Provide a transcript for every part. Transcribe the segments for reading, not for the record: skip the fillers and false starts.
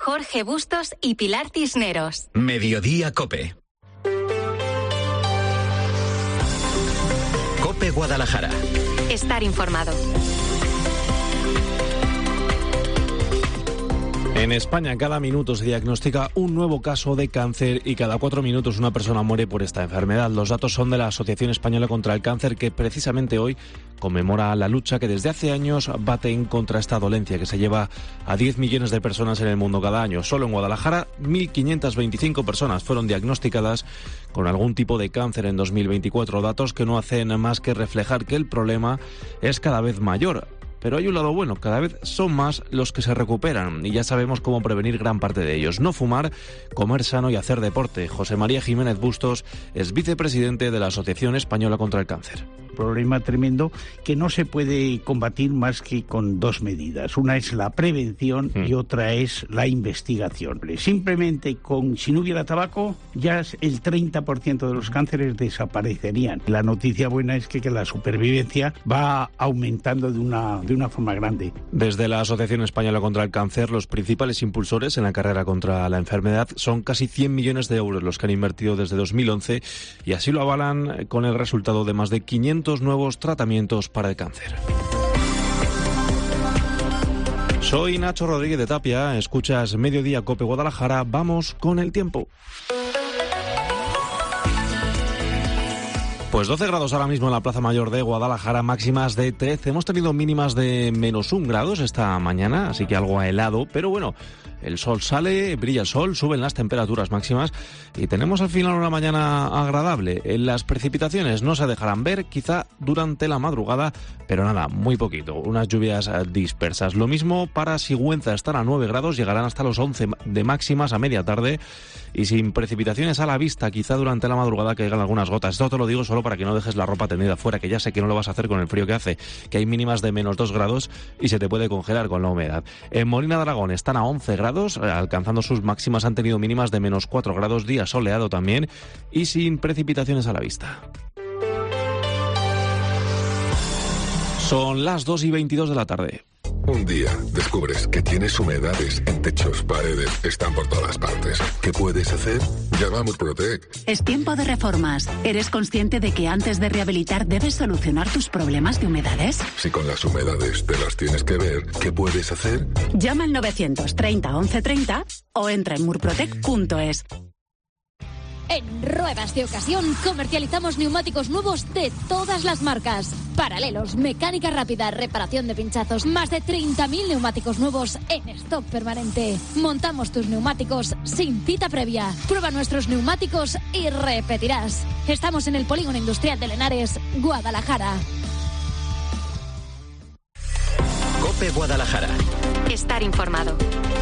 Jorge Bustos y Pilar Cisneros. Mediodía COPE. COPE Guadalajara. Estar informado. En España, cada minuto se diagnostica un nuevo caso de cáncer y cada 4 minutos una persona muere por esta enfermedad. Los datos son de la Asociación Española contra el Cáncer, que precisamente hoy conmemora la lucha que desde hace años baten contra esta dolencia que se lleva a 10 millones de personas en el mundo cada año. Solo en Guadalajara, 1.525 personas fueron diagnosticadas con algún tipo de cáncer en 2024. Datos que no hacen más que reflejar que el problema es cada vez mayor. Pero hay un lado bueno, cada vez son más los que se recuperan y ya sabemos cómo prevenir gran parte de ellos. No fumar, comer sano y hacer deporte. José María Jiménez Bustos es vicepresidente de la Asociación Española contra el Cáncer. Problema tremendo que no se puede combatir más que con dos medidas. Una es la prevención y otra es la investigación. Simplemente si no hubiera tabaco, ya el 30% de los cánceres desaparecerían. La noticia buena es que la supervivencia va aumentando de una forma grande. Desde la Asociación Española contra el Cáncer, los principales impulsores en la carrera contra la enfermedad son casi 100 millones de euros los que han invertido desde 2011 y así lo avalan con el resultado de más de 500 nuevos tratamientos para el cáncer. Soy Nacho Rodríguez de Tapia, escuchas Mediodía COPE Guadalajara, vamos con el tiempo. Pues 12 grados ahora mismo en la Plaza Mayor de Guadalajara, máximas de 13. Hemos tenido mínimas de -1 grados esta mañana, así que algo helado, pero bueno, el sol sale, brilla el sol, suben las temperaturas máximas y tenemos al final una mañana agradable. Las precipitaciones no se dejarán ver, quizá durante la madrugada, pero nada, muy poquito, unas lluvias dispersas. Lo mismo para Sigüenza, están a 9 grados, llegarán hasta los 11 de máximas a media tarde y sin precipitaciones a la vista, quizá durante la madrugada caigan algunas gotas. Esto te lo digo solo para que no dejes la ropa tendida fuera, que ya sé que no lo vas a hacer con el frío que hace, que hay mínimas de -2 grados y se te puede congelar con la humedad. En Molina de Aragón están a 11 grados, alcanzando sus máximas, han tenido mínimas de -4 grados, día soleado también y sin precipitaciones a la vista. Son las 2:22 de la tarde. Un día descubres que tienes humedades en techos, paredes, están por todas partes. ¿Qué puedes hacer? Llama a Murprotec. Es tiempo de reformas. ¿Eres consciente de que antes de rehabilitar debes solucionar tus problemas de humedades? Si con las humedades te las tienes que ver, ¿qué puedes hacer? Llama al 930 1130 o entra en murprotec.es. En Ruedas de Ocasión comercializamos neumáticos nuevos de todas las marcas. Paralelos, mecánica rápida, reparación de pinchazos, más de 30.000 neumáticos nuevos en stock permanente. Montamos tus neumáticos sin cita previa. Prueba nuestros neumáticos y repetirás. Estamos en el Polígono Industrial de Lenares, Guadalajara. COPE Guadalajara. Estar informado.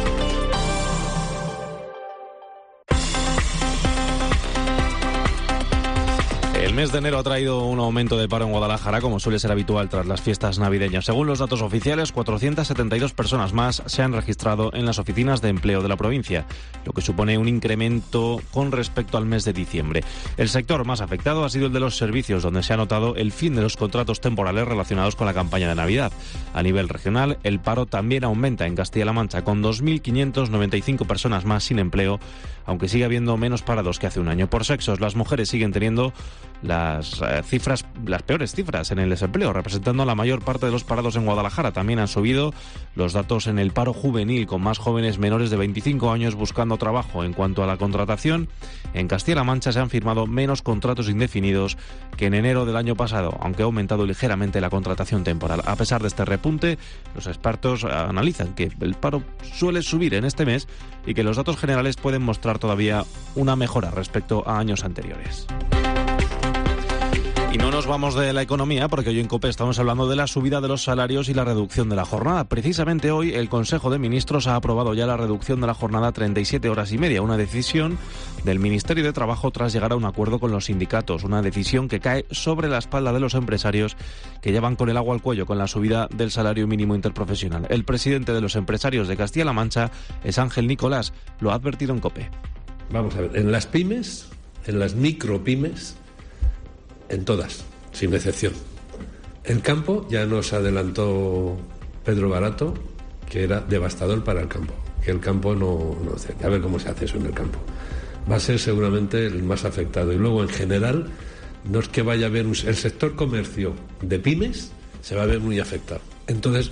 El mes de enero ha traído un aumento de paro en Guadalajara, como suele ser habitual tras las fiestas navideñas. Según los datos oficiales, 472 personas más se han registrado en las oficinas de empleo de la provincia, lo que supone un incremento con respecto al mes de diciembre. El sector más afectado ha sido el de los servicios, donde se ha notado el fin de los contratos temporales relacionados con la campaña de Navidad. A nivel regional, el paro también aumenta en Castilla-La Mancha, con 2.595 personas más sin empleo, aunque sigue habiendo menos parados que hace un año. Por sexos, las mujeres siguen teniendo las peores cifras en el desempleo, representando la mayor parte de los parados en Guadalajara. También han subido los datos en el paro juvenil, con más jóvenes menores de 25 años buscando trabajo. En cuanto a la contratación, en Castilla-La Mancha se han firmado menos contratos indefinidos que en enero del año pasado, aunque ha aumentado ligeramente la contratación temporal. A pesar de este repunte, los expertos analizan que el paro suele subir en este mes y que los datos generales pueden mostrar todavía una mejora respecto a años anteriores. Y no nos vamos de la economía, porque hoy en COPE estamos hablando de la subida de los salarios y la reducción de la jornada. Precisamente hoy el Consejo de Ministros ha aprobado ya la reducción de la jornada a 37 horas y media, una decisión del Ministerio de Trabajo tras llegar a un acuerdo con los sindicatos, una decisión que cae sobre la espalda de los empresarios que llevan con el agua al cuello con la subida del salario mínimo interprofesional. El presidente de los empresarios de Castilla-La Mancha es Ángel Nicolás, lo ha advertido en COPE. Vamos a ver, en las pymes, en las micropymes, en todas, sin excepción. El campo, ya nos adelantó Pedro Barato, que era devastador para el campo. que el campo no hace. A ver cómo se hace eso en el campo. Va a ser seguramente el más afectado. Y luego, en general, no es que vaya a haber el sector comercio de pymes se va a ver muy afectado. Entonces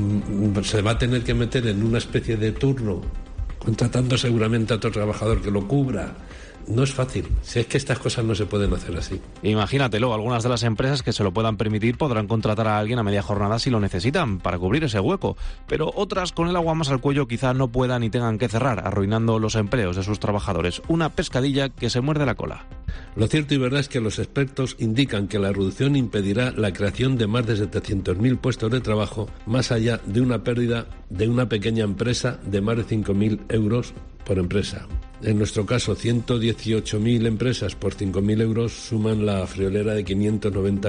se va a tener que meter en una especie de turno, contratando seguramente a otro trabajador que lo cubra. No es fácil, si es que estas cosas no se pueden hacer así. Imagínatelo, algunas de las empresas que se lo puedan permitir podrán contratar a alguien a media jornada si lo necesitan, para cubrir ese hueco, pero otras con el agua más al cuello quizá no puedan y tengan que cerrar, arruinando los empleos de sus trabajadores. Una pescadilla que se muerde la cola. Lo cierto y verdad es que los expertos indican que la reducción impedirá la creación de más de 700.000 puestos de trabajo, más allá de una pérdida de una pequeña empresa de más de 5.000 euros por empresa. En nuestro caso, 118.000 empresas por 5.000 euros suman la friolera de 590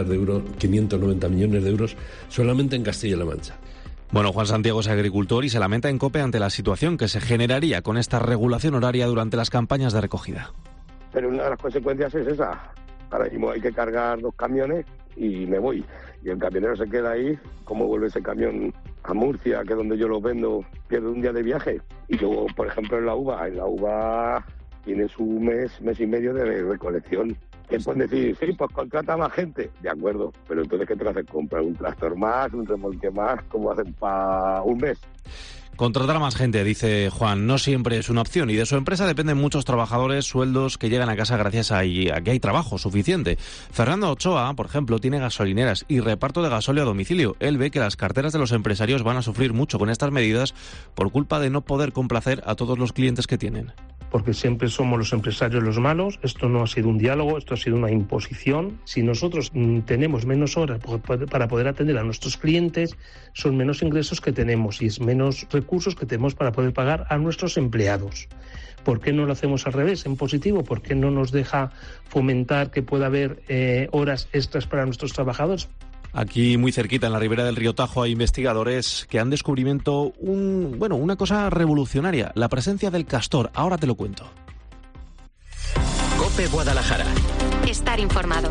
millones de euros solamente en Castilla-La Mancha. Bueno, Juan Santiago es agricultor y se lamenta en COPE ante la situación que se generaría con esta regulación horaria durante las campañas de recogida. Pero una de las consecuencias es esa. Ahora mismo hay que cargar 2 camiones y me voy. Y el camionero se queda ahí. ¿Cómo vuelve ese camión a Murcia, que es donde yo los vendo? Pierde un día de viaje. Y luego, por ejemplo, en la uva tiene su mes y medio de recolección. ¿Qué pueden decir? Sí, pues contrata más gente. De acuerdo, pero entonces ¿qué te haces? ¿Comprar un tractor más, un remolque más? ¿Cómo hacen para un mes? Contratar a más gente, dice Juan, no siempre es una opción y de su empresa dependen muchos trabajadores, sueldos que llegan a casa gracias a que hay trabajo suficiente. Fernando Ochoa, por ejemplo, tiene gasolineras y reparto de gasóleo a domicilio. Él ve que las carteras de los empresarios van a sufrir mucho con estas medidas por culpa de no poder complacer a todos los clientes que tienen. Porque siempre somos los empresarios los malos. Esto no ha sido un diálogo, esto ha sido una imposición. Si nosotros tenemos menos horas para poder atender a nuestros clientes, son menos ingresos que tenemos y es menos recursos que tenemos para poder pagar a nuestros empleados. ¿Por qué no lo hacemos al revés, en positivo? ¿Por qué no nos deja fomentar que pueda haber horas extras para nuestros trabajadores? Aquí, muy cerquita, en la ribera del río Tajo, hay investigadores que han descubierto una cosa revolucionaria, la presencia del castor. Ahora te lo cuento. COPE Guadalajara. Estar informado.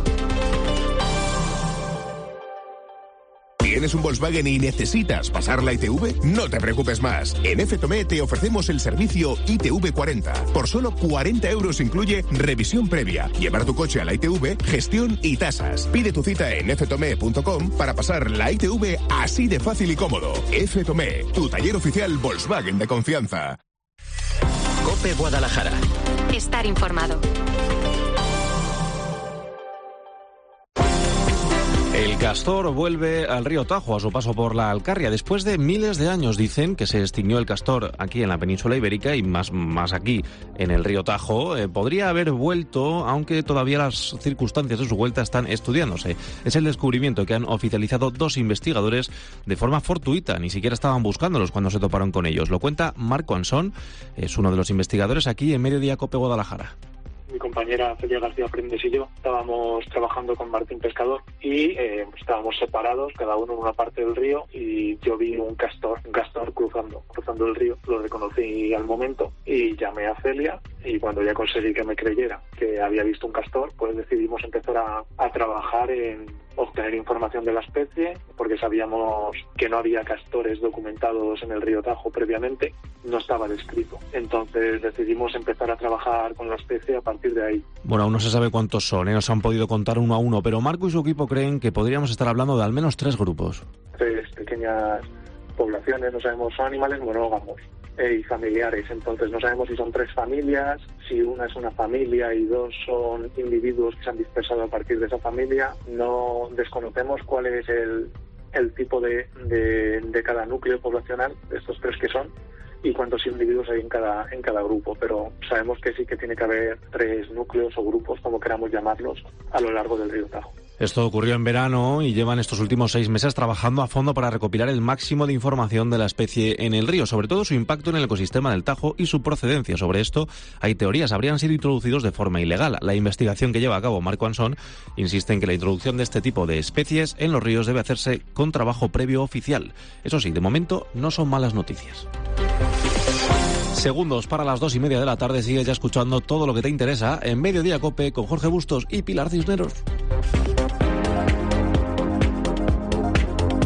¿Tienes un Volkswagen y necesitas pasar la ITV? No te preocupes más. En FTOME te ofrecemos el servicio ITV40. Por solo 40 euros incluye revisión previa, llevar tu coche a la ITV, gestión y tasas. Pide tu cita en ftome.com para pasar la ITV así de fácil y cómodo. FTOME, tu taller oficial Volkswagen de confianza. COPE Guadalajara. Estar informado. El castor vuelve al río Tajo a su paso por la Alcarria. Después de miles de años, dicen, que se extinguió el castor aquí en la península ibérica y más aquí en el río Tajo. Podría haber vuelto, aunque todavía las circunstancias de su vuelta están estudiándose. Es el descubrimiento que han oficializado 2 investigadores de forma fortuita. Ni siquiera estaban buscándolos cuando se toparon con ellos. Lo cuenta Marco Ansón, es uno de los investigadores aquí en Mediodía COPE Guadalajara. Mi compañera Celia García Prendes y yo estábamos trabajando con Martín Pescador y estábamos separados, cada uno en una parte del río, y yo vi un castor cruzando el río. Lo reconocí al momento y llamé a Celia, y cuando ya conseguí que me creyera que había visto un castor, pues decidimos empezar a trabajar en obtener información de la especie, porque sabíamos que no había castores documentados en el río Tajo previamente, no estaba descrito. Entonces decidimos empezar a trabajar con la especie a partir de ahí. Bueno, aún no se sabe cuántos son, nos han podido contar uno a uno, pero Marco y su equipo creen que podríamos estar hablando de al menos 3 grupos. 3 pequeñas poblaciones, no sabemos, son animales monógamos y familiares, entonces no sabemos si son 3 familias, si una es una familia y 2 son individuos que se han dispersado a partir de esa familia. No desconocemos cuál es el tipo de cada núcleo poblacional, de estos 3 que son, y cuántos individuos hay en cada grupo, pero sabemos que sí que tiene que haber 3 núcleos o grupos, como queramos llamarlos, a lo largo del río Tajo. Esto ocurrió en verano y llevan estos últimos 6 meses trabajando a fondo para recopilar el máximo de información de la especie en el río, sobre todo su impacto en el ecosistema del Tajo y su procedencia. Sobre esto hay teorías, habrían sido introducidos de forma ilegal. La investigación que lleva a cabo Marco Ansón insiste en que la introducción de este tipo de especies en los ríos debe hacerse con trabajo previo oficial. Eso sí, de momento no son malas noticias. Segundos para las 2:30 de la tarde, sigues ya escuchando todo lo que te interesa en Mediodía COPE con Jorge Bustos y Pilar Cisneros.